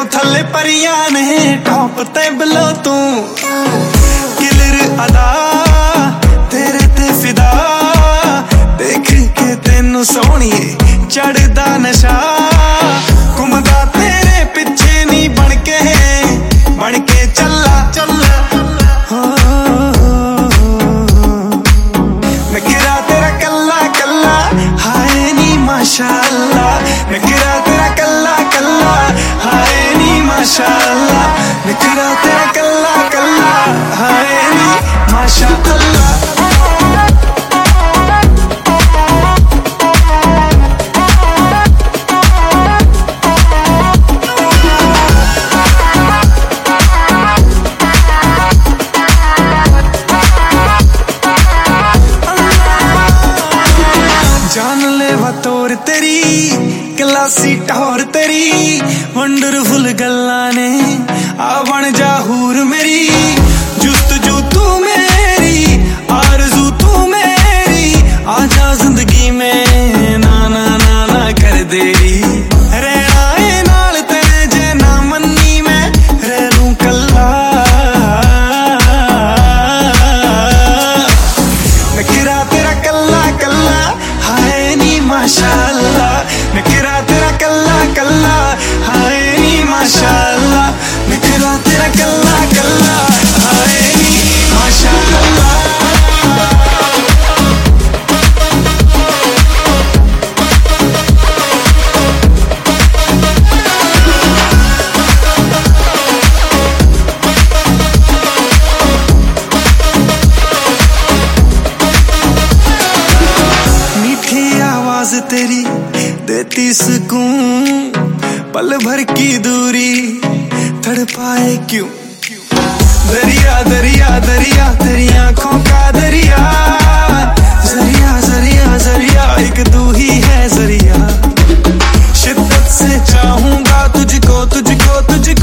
थल्ले परियां ने टॉप ते बिलो तू किलर अदा तेरे ते फिदा देख के तेनू सोहणिए चढ़दा नशा घुमदा तेरे पिछे नी बन के चला चला नखरा तेरा कल्ला कल्ला हाय नी माशाअल्लाह नखरा तेरा कल्ला कल्ला हाय नी माशाअल्लाह नखरा तेरा कल्ला कल्ला हाय नी माशाअल्लाह जान लेवा तोर तेरी क्लासी टोर तेरी वंडरफुल गल्ला ने आ बन जा हूर मेरी जुस्तजू तू मेरी आरज़ू तू मेरी आजा जिंदगी में ना ना ना ना कर देरी रहना ए नाल तेरे जे ना मन्नी मैं रह लूं कल्ला नखरा तेरा कल्ला कल्ला हाय नी माशाअल्लाह नखरा तेरा कल्ला कल्ला हाय नी माशाअल्लाह नखरा तेरा कल्ला कल्ला हाय नी माशाअल्लाह तेरी देती सुकून पल भर की दूरी तड़पाए क्यों दरिया दरिया दरिया तेरी आंखों का दरिया जरिया जरिया जरिया एक तू ही है जरिया शिद्दत से चाहूंगा तुझको तुझको तुझको